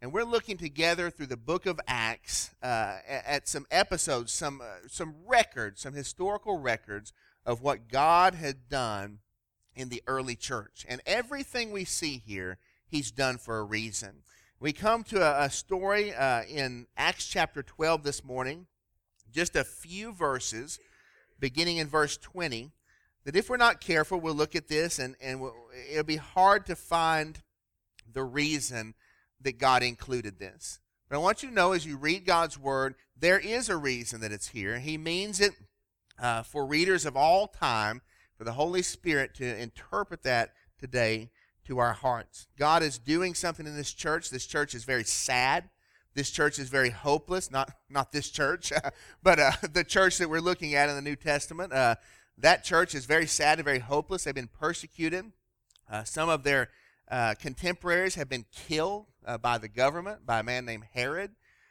And we're looking together through the book of Acts at some episodes, some records, some historical records of what God had done in the early church. And everything we see here, he's done for a reason. We come to a story in Acts chapter 12 this morning, just a few verses, beginning in verse 20, that if we're not careful, we'll look at this and it'll be hard to find the reason that God included this. But I want you to know as you read God's word, there is a reason that it's here. He means it for readers of all time, for the Holy Spirit to interpret that today to our hearts. God is doing something in this church. This church is very sad. This church is very hopeless. Not this church, but the church that we're looking at in the New Testament. That church is very sad and very hopeless. They've been persecuted. Some of their contemporaries have been killed by the government, by a man named Herod.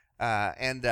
And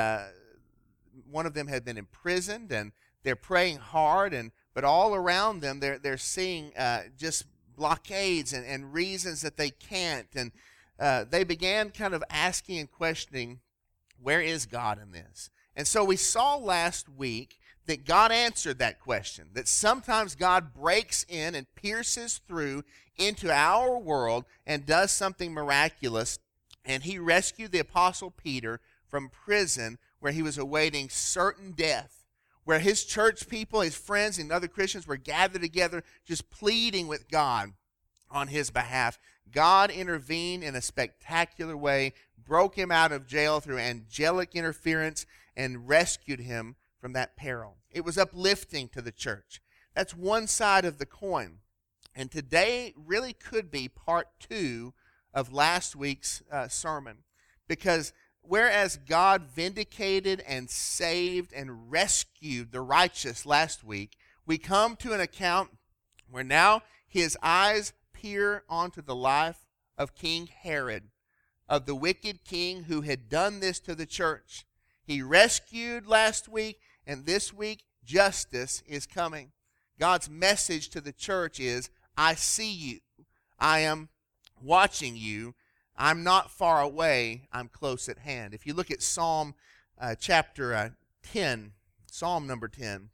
one of them had been imprisoned, and they're praying hard, but all around them they're seeing just blockades and reasons that they can't. And they began kind of asking and questioning, where is God in this? And so we saw last week that God answered that question, that sometimes God breaks in and pierces through into our world and does something miraculous. And he rescued the Apostle Peter from prison where he was awaiting certain death, where his church people, his friends, and other Christians were gathered together just pleading with God on his behalf. God intervened in a spectacular way, broke him out of jail through angelic interference, and rescued him from that peril. It was uplifting to the church. That's one side of the coin. And today really could be part 2 of last week's sermon. Because whereas God vindicated and saved and rescued the righteous last week, we come to an account where now his eyes peer onto the life of King Herod, of the wicked king who had done this to the church. He rescued last week, and this week justice is coming. God's message to the church is, I see you. I am watching you. I'm not far away. I'm close at hand. If you look at Psalm chapter 10, Psalm number 10,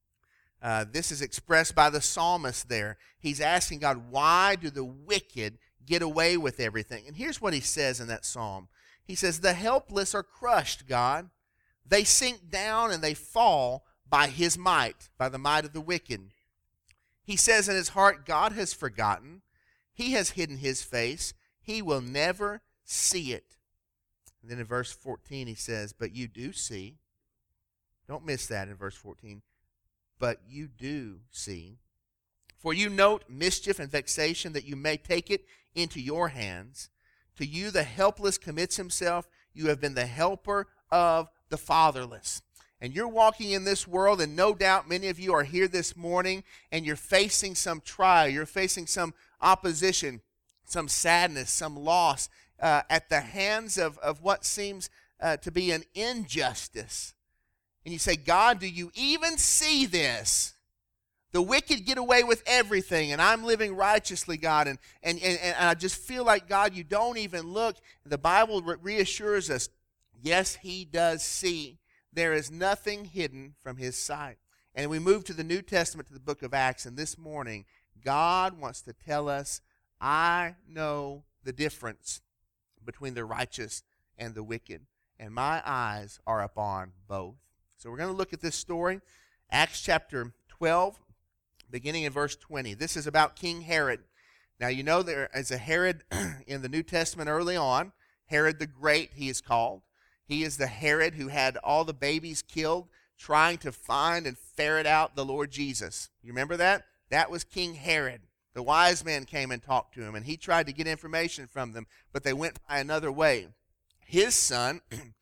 this is expressed by the psalmist there. He's asking God, why do the wicked get away with everything? And here's what he says in that psalm. He says, the helpless are crushed, God. They sink down and they fall by his might, by the might of the wicked. He says in his heart, God has forgotten. He has hidden his face. He will never see it. And then in verse 14 he says, but you do see. Don't miss that in verse 14. But you do see. For you note mischief and vexation, that you may take it into your hands. To you the helpless commits himself. You have been the helper of the fatherless. And you're walking in this world, and no doubt many of you are here this morning, and you're facing some trial. You're facing some opposition, some sadness, some loss at the hands of what seems to be an injustice. And you say, God, do you even see this? The wicked get away with everything, and I'm living righteously, God. And I just feel like, God, you don't even look. The Bible reassures us, yes, he does see. There is nothing hidden from his sight. And we move to the New Testament, to the book of Acts, and this morning, God wants to tell us, I know the difference between the righteous and the wicked, and my eyes are upon both. So we're going to look at this story, Acts chapter 12, beginning in verse 20. This is about King Herod. Now, you know there is a Herod in the New Testament early on. Herod the Great, he is called. He is the Herod who had all the babies killed trying to find and ferret out the Lord Jesus. You remember that? That was King Herod. The wise men came and talked to him, and he tried to get information from them, but they went by another way. His son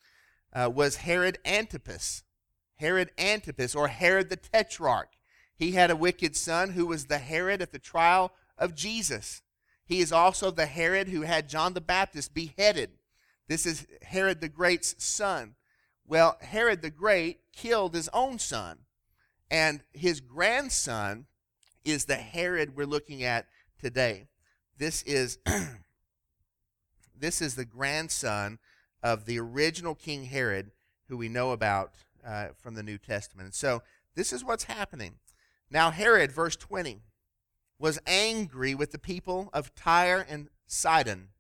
was Herod Antipas. Herod Antipas, or Herod the Tetrarch. He had a wicked son who was the Herod at the trial of Jesus. He is also the Herod who had John the Baptist beheaded. This is Herod the Great's son. Well, Herod the Great killed his own son, and his grandson is the Herod we're looking at today. This is This is the grandson of the original King Herod, who we know about from the New Testament. And so this is what's happening. Now Herod, verse 20, was angry with the people of Tyre and Sidon.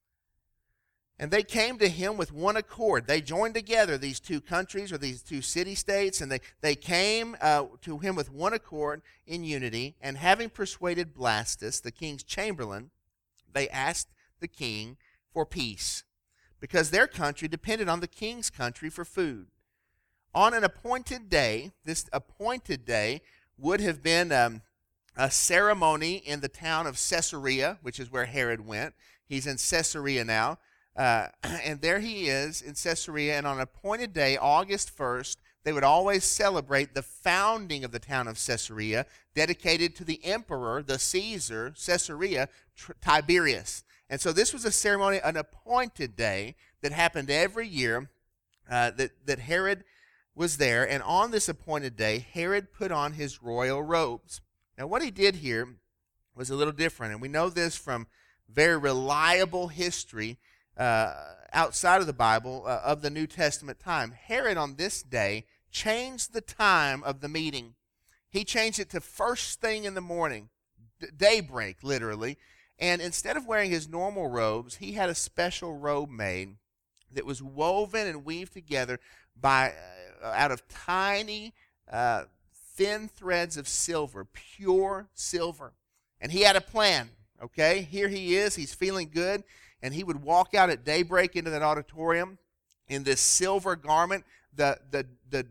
And they came to him with one accord. They joined together, these two countries or these two city-states, and they came to him with one accord in unity. And having persuaded Blastus, the king's chamberlain, they asked the king for peace, because their country depended on the king's country for food. On an appointed day, this appointed day would have been a ceremony in the town of Caesarea, which is where Herod went. He's in Caesarea now. And there he is in Caesarea, and on an appointed day, August 1st, they would always celebrate the founding of the town of Caesarea, dedicated to the emperor, the Caesar, Caesarea, Tiberius. And so this was a ceremony, an appointed day that happened every year, that Herod was there. And on this appointed day, Herod put on his royal robes. Now what he did here was a little different, and we know this from very reliable history outside of the Bible, of the New Testament time. Herod on this day changed the time of the meeting. He changed it to first thing in the morning, daybreak literally, and instead of wearing his normal robes, he had a special robe made that was woven and weaved together by out of tiny thin threads of silver, pure silver. And he had a plan, okay? Here he is, he's feeling good. And he would walk out at daybreak into that auditorium in this silver garment. The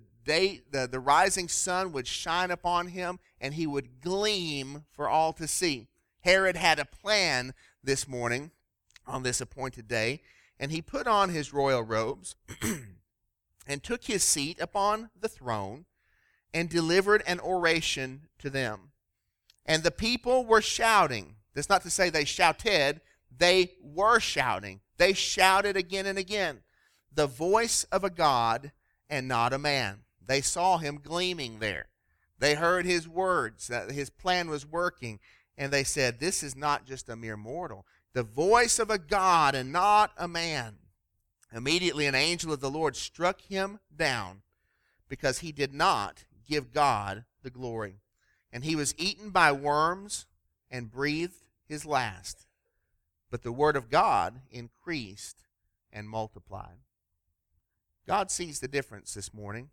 rising sun would shine upon him, and he would gleam for all to see. Herod had a plan this morning on this appointed day, and he put on his royal robes and took his seat upon the throne and delivered an oration to them. And the people were shouting. That's not to say they shouted. They were shouting. They shouted again and again, the voice of a God and not a man. They saw him gleaming there. They heard his words, that his plan was working, and they said, this is not just a mere mortal. The voice of a God and not a man. Immediately an angel of the Lord struck him down, because he did not give God the glory. And he was eaten by worms and breathed his last. But the word of God increased and multiplied. God sees the difference this morning.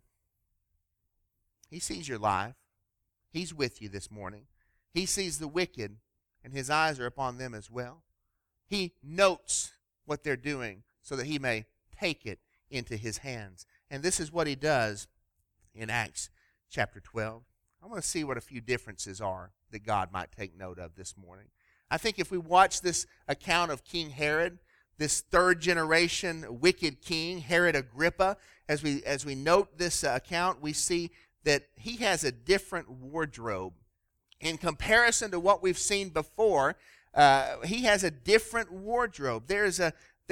He sees your life. He's with you this morning. He sees the wicked, and his eyes are upon them as well. He notes what they're doing so that he may take it into his hands. And this is what he does in Acts chapter 12. I want to see what a few differences are that God might take note of this morning. I think if we watch this account of King Herod, this third generation wicked king, Herod Agrippa, as we note this account, we see that he has a different wardrobe. In comparison to what we've seen before, he has a different wardrobe. There's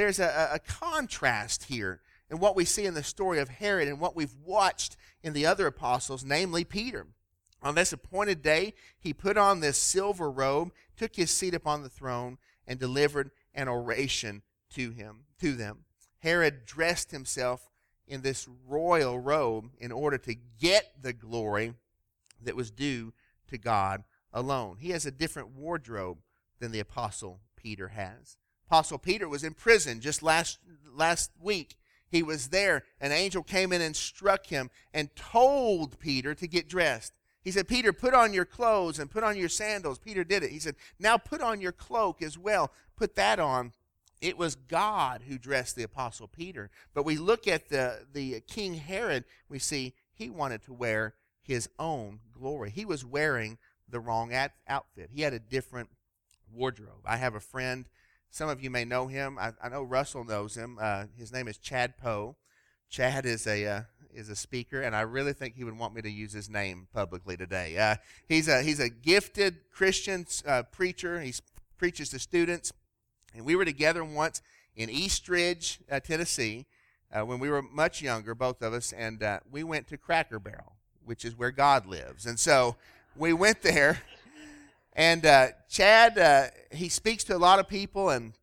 a contrast here in what we see in the story of Herod and what we've watched in the other apostles, namely Peter. On this appointed day, he put on this silver robe, took his seat upon the throne, and delivered an oration to them. Herod dressed himself in this royal robe in order to get the glory that was due to God alone. He has a different wardrobe than the Apostle Peter has. Apostle Peter was in prison just last week. He was there. An angel came in and struck him and told Peter to get dressed. He said, Peter, put on your clothes and put on your sandals. Peter did it. He said, now put on your cloak as well. Put that on. It was God who dressed the Apostle Peter. But we look at the King Herod, we see he wanted to wear his own glory. He was wearing the wrong outfit. He had a different wardrobe. I have a friend, some of you may know him. I know Russell knows him. His name is Chad Poe. Chad is a speaker, and I really think he would want me to use his name publicly today. He's a gifted Christian preacher. He preaches to students, and we were together once in Eastridge, Tennessee, when we were much younger, both of us, and we went to Cracker Barrel, which is where God lives. And so we went there, and Chad, he speaks to a lot of people, and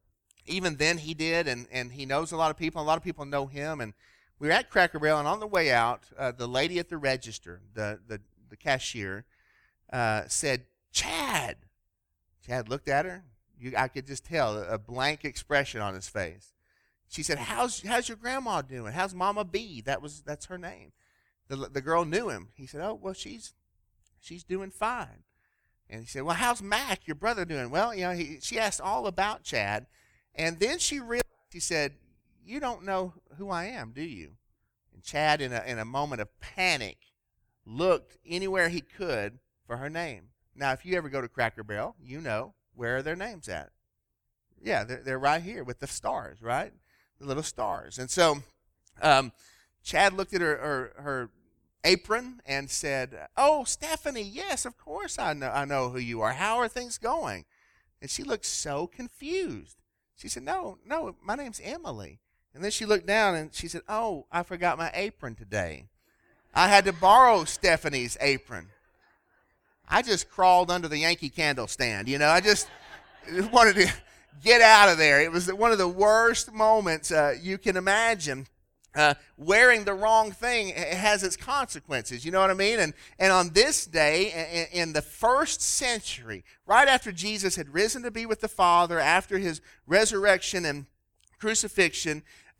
even then he did, and he knows a lot of people. A lot of people know him. And we were at Cracker Barrel, and on the way out, the lady at the register, the cashier, said, "Chad." Chad looked at her. I could just tell a blank expression on his face. She said, "How's your grandma doing? How's Mama B?" That's her name. The girl knew him. He said, "Oh, well, she's doing fine." And he said, "Well, how's Mac, your brother, doing?" Well, she asked all about Chad, and then she realized. She said, "You don't know who I am, do you?" And Chad, in a moment of panic, looked anywhere he could for her name. Now, if you ever go to Cracker Barrel, you know where are their names at. Yeah, they're right here with the stars, right? The little stars. And so Chad looked at her apron and said, "Oh, Stephanie, yes, of course I know who you are. How are things going?" And she looked so confused. She said, No, my name's Emily." And then she looked down and she said, "Oh, I forgot my apron today. I had to borrow Stephanie's apron." I just crawled under the Yankee Candle stand. I just wanted to get out of there. It was one of the worst moments you can imagine. Wearing the wrong thing has its consequences. You know what I mean? And on this day, in the first century, right after Jesus had risen to be with the Father, after his resurrection and crucifixion,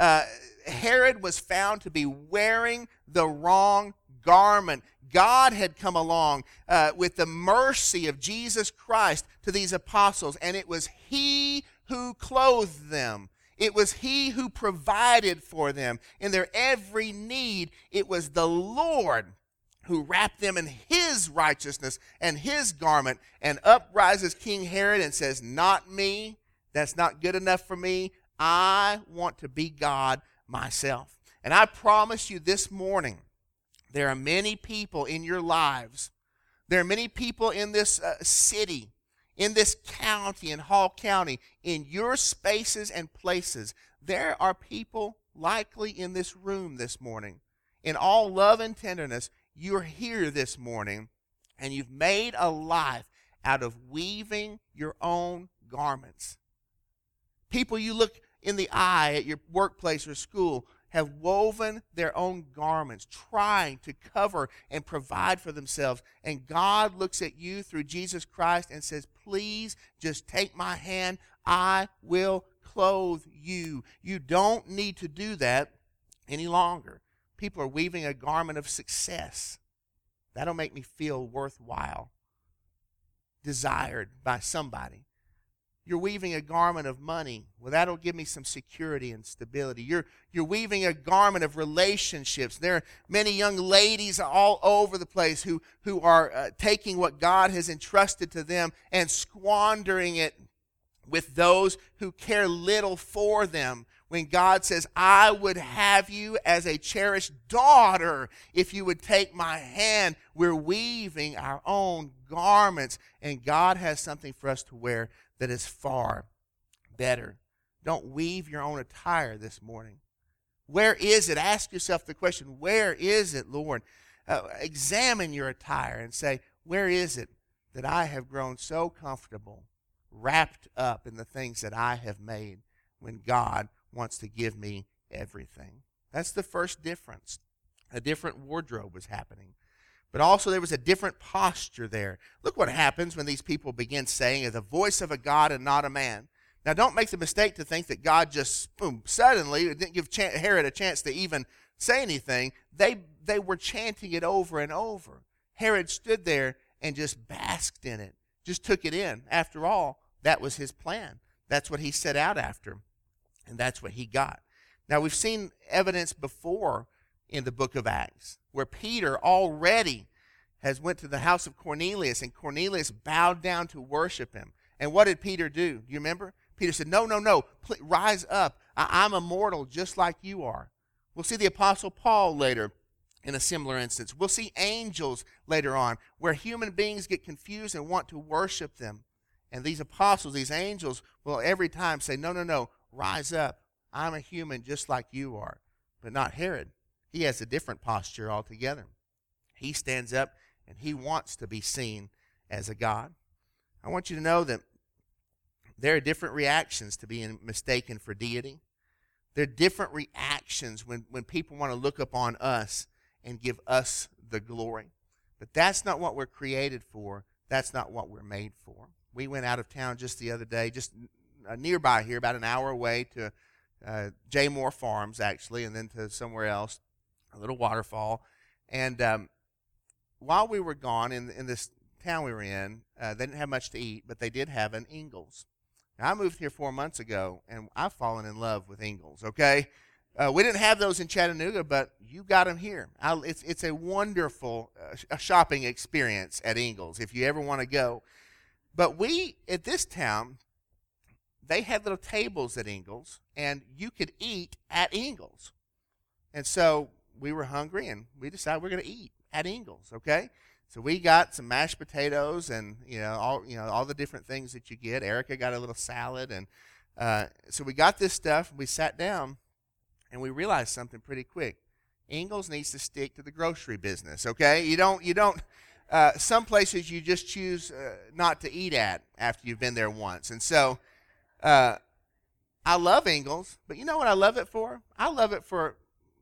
Herod was found to be wearing the wrong garment. God had come along with the mercy of Jesus Christ to these apostles, and it was he who clothed them. It was he who provided for them in their every need. It was the Lord who wrapped them in his righteousness and his garment. And up rises King Herod and says, "Not me. That's not good enough for me. I want to be God myself." And I promise you this morning, there are many people in your lives. There are many people in this city, in this county, in Hall County, in your spaces and places. There are people likely in this room this morning. In all love and tenderness, you're here this morning, and you've made a life out of weaving your own garments. People you look in the eye at your workplace or school have woven their own garments, trying to cover and provide for themselves. And God looks at you through Jesus Christ and says, "Please just take my hand. I will clothe you." You don't need to do that any longer. People are weaving a garment of success. That'll make me feel worthwhile, desired by somebody. You're weaving a garment of money. Well, that'll give me some security and stability. You're weaving a garment of relationships. There are many young ladies all over the place who are taking what God has entrusted to them and squandering it with those who care little for them. When God says, "I would have you as a cherished daughter if you would take my hand," we're weaving our own garments, and God has something for us to wear that is far better. Don't weave your own attire this morning. Where is it? Ask yourself the question, where is it, Lord? Examine your attire and say, where is it that I have grown so comfortable, wrapped up in the things that I have made, when God wants to give me everything? That's the first difference. A different wardrobe was happening. But also there was a different posture there. Look what happens when these people begin saying, "the voice of a God and not a man." Now, don't make the mistake to think that God just, boom, suddenly didn't give Herod a chance to even say anything. They were chanting it over and over. Herod stood there and just basked in it, just took it in. After all, that was his plan. That's what he set out after, and that's what he got. Now, we've seen evidence before in the book of Acts where Peter already has went to the house of Cornelius, and Cornelius bowed down to worship him. And what did Peter do? Do you remember? Peter said, no, please, rise up. I'm immortal just like you are. We'll see the Apostle Paul later in a similar instance. We'll see angels later on where human beings get confused and want to worship them. And these apostles, these angels, will every time say, no, rise up. I'm a human just like you are. But not Herod. He has a different posture altogether. He stands up and he wants to be seen as a God. I want you to know that There are different reactions to being mistaken for deity. There are different reactions when people want to look upon us and give us the glory. But that's not what we're created for. That's not what we're made for. We went out of town just the other day, just nearby here, about an hour away, to J. Moore Farms, actually, and then to somewhere else, a little waterfall. And while we were gone in this town we were in, they didn't have much to eat, but they did have an Ingles. Now, I moved here 4 months ago, and I've fallen in love with Ingles, okay? We didn't have those in Chattanooga, but you got them here. It's a wonderful shopping experience at Ingles if you ever want to go. But at this town, they had little tables at Ingles, and you could eat at Ingles. And so we were hungry, and we decided we're going to eat at Ingles, okay? So we got some mashed potatoes and all the different things that you get. Erica got a little salad, and so we got this stuff. We sat down, and we realized something pretty quick. Ingles needs to stick to the grocery business. Okay, you don't. Some places you just choose not to eat at after you've been there once, and so I love Ingles, but you know what I love it for? I love it for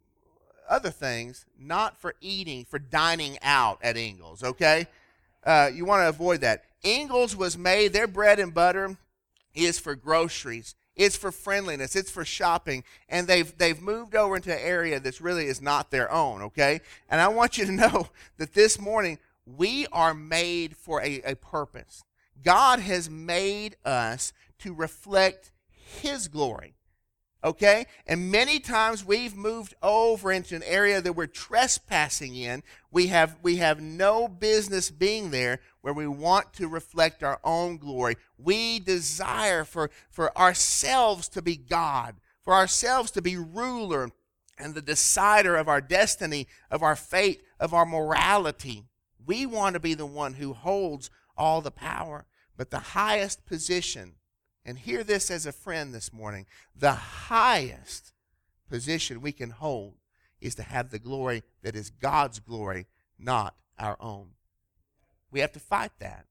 other things, not for eating, for dining out at Ingles, okay? You want to avoid that. Ingles was made, their bread and butter is for groceries. It's for friendliness. It's for shopping. And they've moved over into an area that really is not their own, okay? And I want you to know that this morning, we are made for a purpose. God has made us to reflect His glory. Okay? And many times we've moved over into an area that we're trespassing in. We have no business being there where we want to reflect our own glory. We desire for ourselves to be God, for ourselves to be ruler and the decider of our destiny, of our fate, of our morality. We want to be the one who holds all the power. But the highest position, and hear this as a friend this morning, the highest position we can hold is to have the glory that is God's glory, not our own. We have to fight that.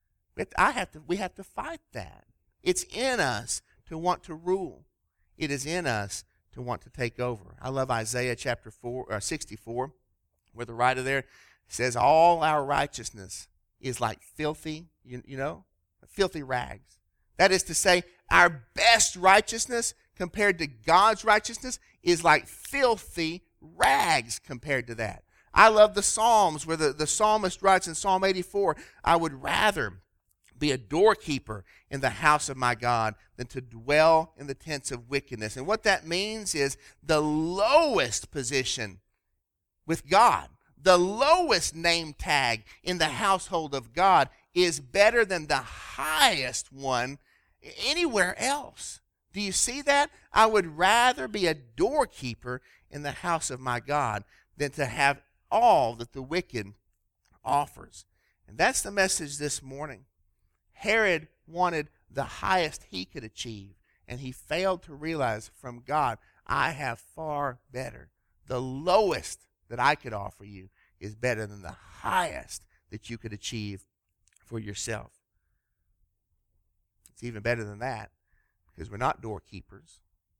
We have to fight that. It's in us to want to rule. It is in us to want to take over. I love Isaiah chapter 64, where the writer there says, all our righteousness is like filthy, filthy rags. That is to say, our best righteousness compared to God's righteousness is like filthy rags compared to that. I love the Psalms where the psalmist writes in Psalm 84, I would rather be a doorkeeper in the house of my God than to dwell in the tents of wickedness. And what that means is the lowest position with God, the lowest name tag in the household of God is better than the highest one anywhere else. Do you see that? I would rather be a doorkeeper in the house of my God than to have all that the wicked offers. And that's the message this morning. Herod wanted the highest he could achieve, and he failed to realize from God, I have far better. The lowest that I could offer you is better than the highest that you could achieve for yourself. It's even better than that because we're not doorkeepers.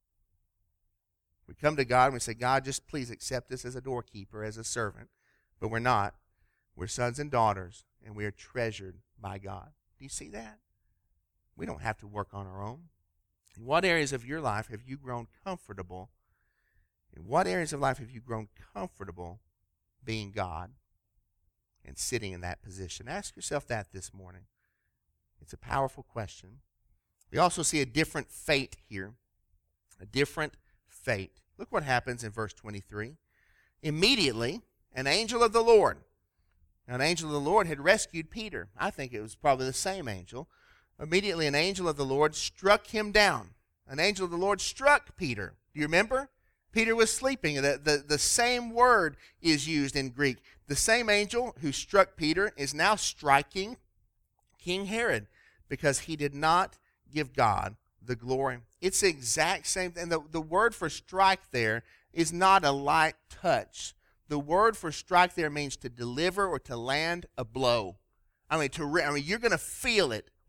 We come to God and we say, God, just please accept us as a doorkeeper, as a servant. But we're not. We're sons and daughters, and we are treasured by God. Do you see that? We don't have to work on our own. In what areas of your life have you grown comfortable? In what areas of life have you grown comfortable being God and sitting in that position? Ask yourself that this morning. It's a powerful question. We also see a different fate here. A different fate. Look what happens in verse 23. Immediately, an angel of the Lord. Now, an angel of the Lord had rescued Peter. I think it was probably the same angel. Immediately, an angel of the Lord struck him down. An angel of the Lord struck Peter. Do you remember? Peter was sleeping. The same word is used in Greek. The same angel who struck Peter is now striking King Herod because he did not give God the glory. It's the exact same thing. The word for strike there is not a light touch. The word for strike there means to deliver or to land a blow. You're going to feel it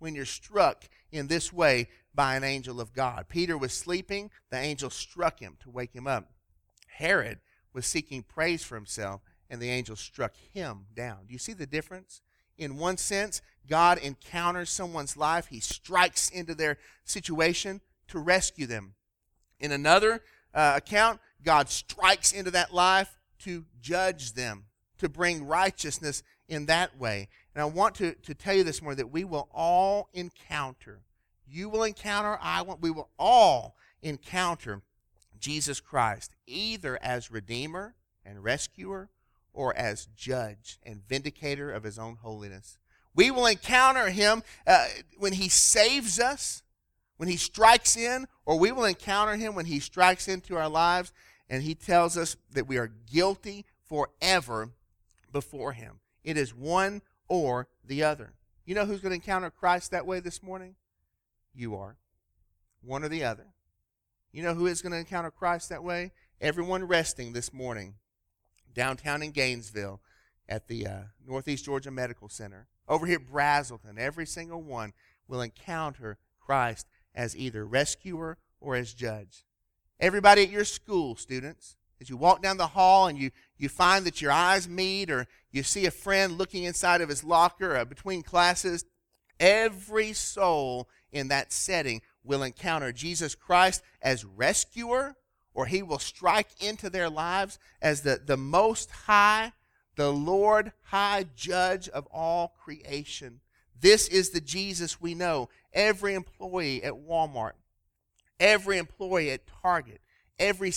when you're struck in this way by an angel of God. Peter was sleeping. The angel struck him to wake him up. Herod was seeking praise for himself, and the angel struck him down. Do you see the difference? In one sense, God encounters someone's life. He strikes into their situation to rescue them. In another account, God strikes into that life to judge them, to bring righteousness in that way. And I want to tell you this morning that we will all encounter, you will encounter, we will all encounter Jesus Christ, either as Redeemer and Rescuer or as Judge and Vindicator of His own holiness. We will encounter Him when He saves us, when He strikes in, or we will encounter Him when He strikes into our lives and He tells us that we are guilty forever before Him. It is one or the other. You know who's going to encounter Christ that way this morning? You are. One or the other. You know who is going to encounter Christ that way? Everyone resting this morning downtown in Gainesville at the Northeast Georgia Medical Center. Over here at Brazelton, every single one will encounter Christ as either rescuer or as judge. Everybody at your school, students, as you walk down the hall and you find that your eyes meet, or you see a friend looking inside of his locker between classes, every soul in that setting will encounter Jesus Christ as rescuer, or He will strike into their lives as the Most High, the Lord High Judge of all creation. This is the Jesus we know. Every employee at Walmart, every employee at Target, every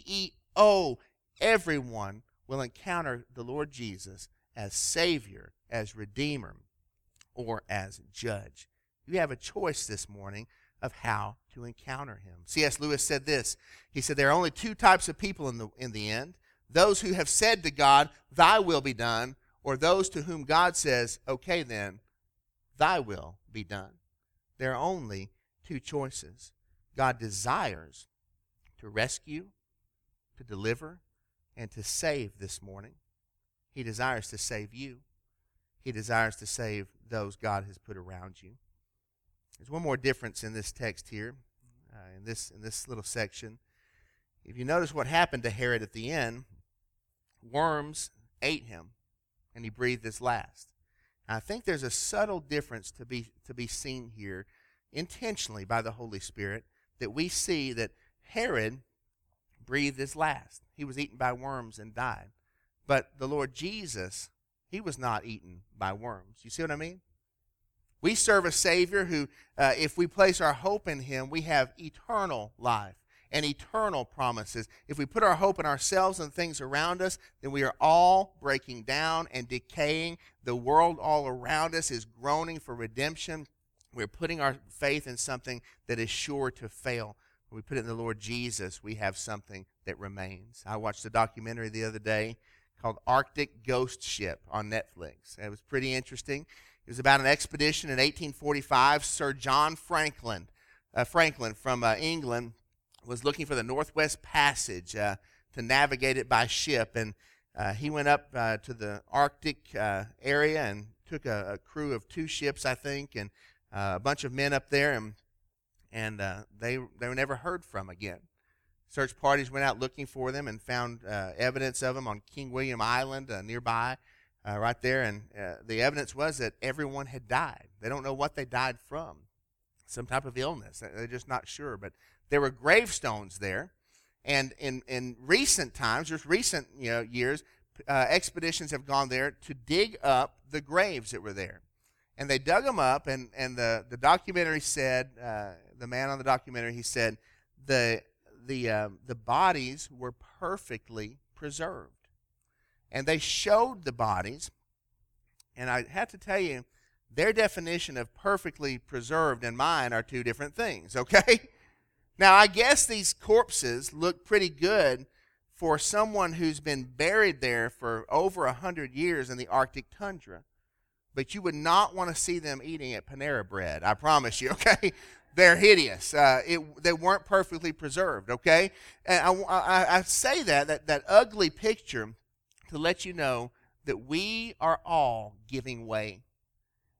CEO, everyone will encounter the Lord Jesus as Savior, as Redeemer, or as Judge. You have a choice this morning of how to encounter Him. C.S. Lewis said this. He said, there are only two types of people in the end. Those who have said to God, Thy will be done, or those to whom God says, okay then, Thy will be done. There are only two choices. God desires to rescue, to deliver, and to save this morning. He desires to save you. He desires to save those God has put around you. There's one more difference in this text here, in this little section. If you notice what happened to Herod at the end, worms ate him, and he breathed his last. Now, I think there's a subtle difference to be seen here intentionally by the Holy Spirit, that we see that Herod breathed his last. He was eaten by worms and died. But the Lord Jesus, He was not eaten by worms. You see what I mean? We serve a Savior who, if we place our hope in Him, we have eternal life and eternal promises. If we put our hope in ourselves and things around us, then we are all breaking down and decaying. The world all around us is groaning for redemption. We're putting our faith in something that is sure to fail. When we put it in the Lord Jesus, we have something that remains. I watched a documentary the other day called Arctic Ghost Ship on Netflix. It was pretty interesting. It was about an expedition in 1845. Sir John Franklin from England was looking for the Northwest Passage to navigate it by ship. And he went up to the Arctic area and took a crew of 2 ships, I think, and a bunch of men up there, and they were never heard from again. Search parties went out looking for them and found evidence of them on King William Island nearby. Right there, and the evidence was that everyone had died. They don't know what they died from, some type of illness. They're just not sure, but there were gravestones there, and in recent times, just recent years, expeditions have gone there to dig up the graves that were there, and they dug them up, and the documentary said, the man on the documentary, he said the bodies were perfectly preserved. And they showed the bodies, and I have to tell you, their definition of perfectly preserved and mine are 2 different things, okay? Now, I guess these corpses look pretty good for someone who's been buried there for over 100 years in the Arctic tundra, but you would not want to see them eating at Panera Bread, I promise you, okay? They're hideous. They weren't perfectly preserved, okay? And I say that ugly picture to let you know that we are all giving way.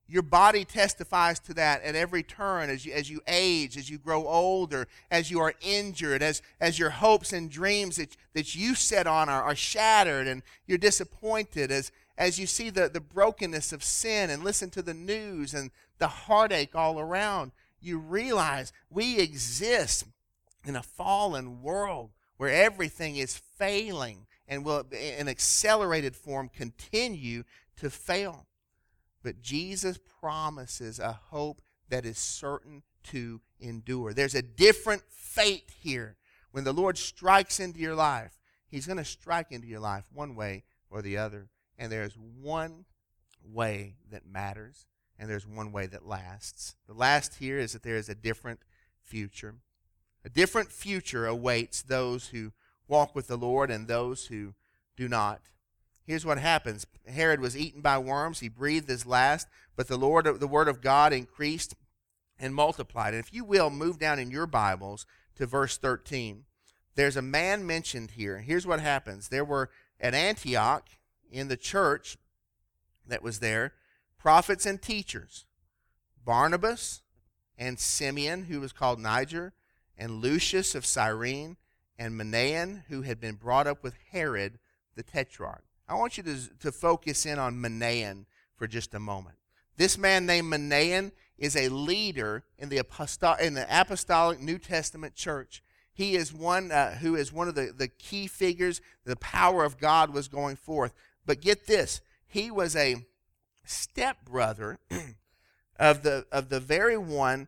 Your body testifies to that at every turn as you age, as you grow older, as you are injured, as your hopes and dreams that you set on are shattered and you're disappointed, as you see the brokenness of sin and listen to the news and the heartache all around. You realize we exist in a fallen world where everything is failing and will, in accelerated form, continue to fail. But Jesus promises a hope that is certain to endure. There's a different fate here. When the Lord strikes into your life, He's going to strike into your life one way or the other. And there's one way that matters, and there's one way that lasts. The last here is that there is a different future. A different future awaits those who walk with the Lord and those who do not. Here's what happens. Herod was eaten by worms. He breathed his last, but the word of God increased and multiplied. And if you will, move down in your Bibles to verse 13. There's a man mentioned here. Here's what happens. There were at Antioch in the church that was there prophets and teachers, Barnabas and Simeon, who was called Niger, and Lucius of Cyrene, and Manaen, who had been brought up with Herod the Tetrarch. I want you to focus in on Manaen for just a moment. This man named Manaen is a leader in the apostolic New Testament church. He is one who is one of the key figures. The power of God was going forth. But get this, he was a stepbrother of the very one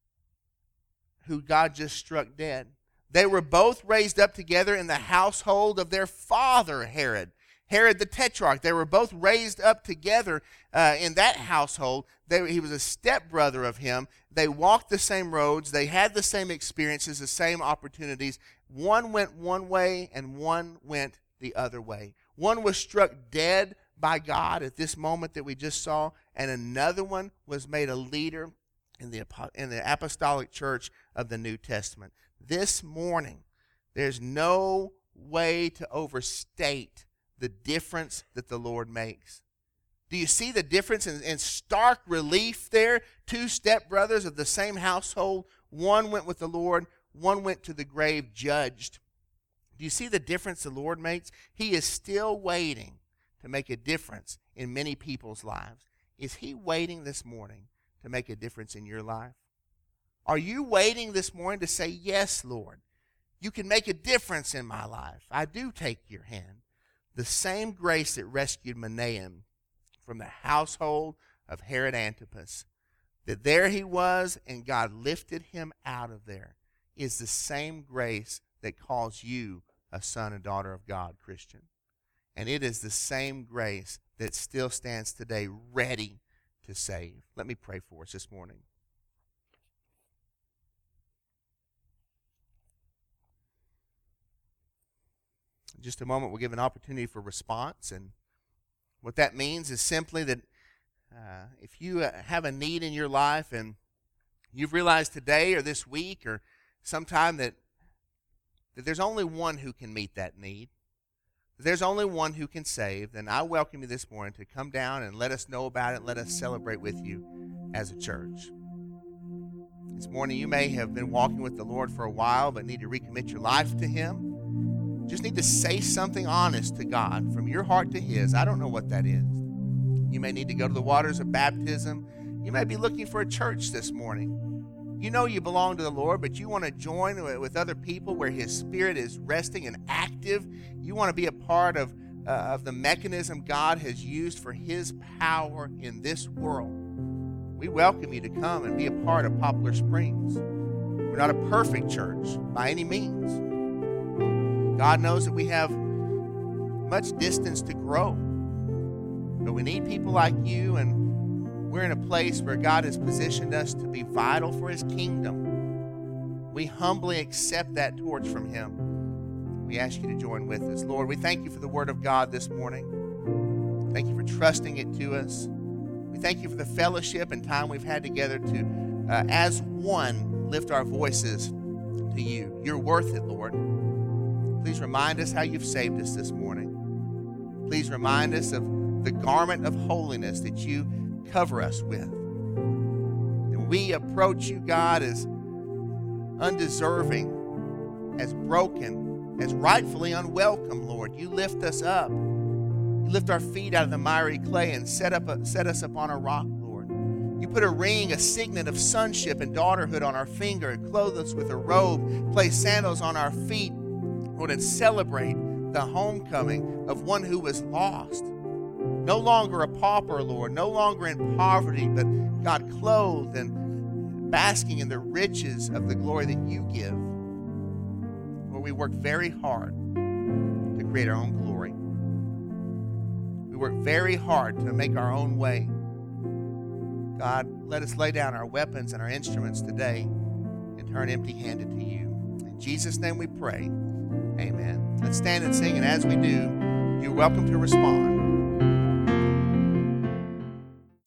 who God just struck dead. They were both raised up together in the household of their father, Herod the Tetrarch. They were both raised up together in that household. He was a stepbrother of him. They walked the same roads. They had the same experiences, the same opportunities. One went one way and one went the other way. One was struck dead by God at this moment that we just saw, and another one was made a leader in the apostolic church of the New Testament. This morning, there's no way to overstate the difference that the Lord makes. Do you see the difference in stark relief there? Two stepbrothers of the same household. One went with the Lord, one went to the grave judged. Do you see the difference the Lord makes? He is still waiting to make a difference in many people's lives. Is He waiting this morning to make a difference in your life? Are you waiting this morning to say, yes, Lord, you can make a difference in my life. I do take your hand. The same grace that rescued Manaen from the household of Herod Antipas, that there he was and God lifted him out of there, is the same grace that calls you a son and daughter of God, Christian. And it is the same grace that still stands today ready to save. Let me pray for us this morning. In just a moment, we'll give an opportunity for response. And what that means is simply that if you have a need in your life and you've realized today or this week or sometime that there's only one who can meet that need, there's only one who can save, then I welcome you this morning to come down and let us know about it. Let us celebrate with you as a church. This morning you may have been walking with the Lord for a while but need to recommit your life to Him. Just need to say something honest to God from your heart to His. I don't know what that is. You may need to go to the waters of baptism. You may be looking for a church this morning. You know you belong to the Lord, but you want to join with other people where His Spirit is resting and active. You want to be a part of the mechanism God has used for His power in this world. We welcome you to come and be a part of Poplar Springs. We're not a perfect church by any means. God knows that we have much distance to grow. But we need people like you, and we're in a place where God has positioned us to be vital for His kingdom. We humbly accept that torch from Him. We ask you to join with us. Lord, we thank you for the Word of God this morning. Thank you for trusting it to us. We thank you for the fellowship and time we've had together to, as one, lift our voices to you. You're worth it, Lord. Please remind us how you've saved us this morning. Please remind us of the garment of holiness that you cover us with. And we approach you, God, as undeserving, as broken, as rightfully unwelcome, Lord. You lift us up. You lift our feet out of the miry clay and set us upon a rock, Lord. You put a ring, a signet of sonship and daughterhood on our finger, and clothe us with a robe, place sandals on our feet, Lord, and celebrate the homecoming of one who was lost. No longer a pauper, Lord, no longer in poverty, but God, clothed and basking in the riches of the glory that you give. Lord, we work very hard to create our own glory. We work very hard to make our own way. God, let us lay down our weapons and our instruments today and turn empty-handed to you. In Jesus' name we pray. Amen. Let's stand and sing, and as we do, you're welcome to respond.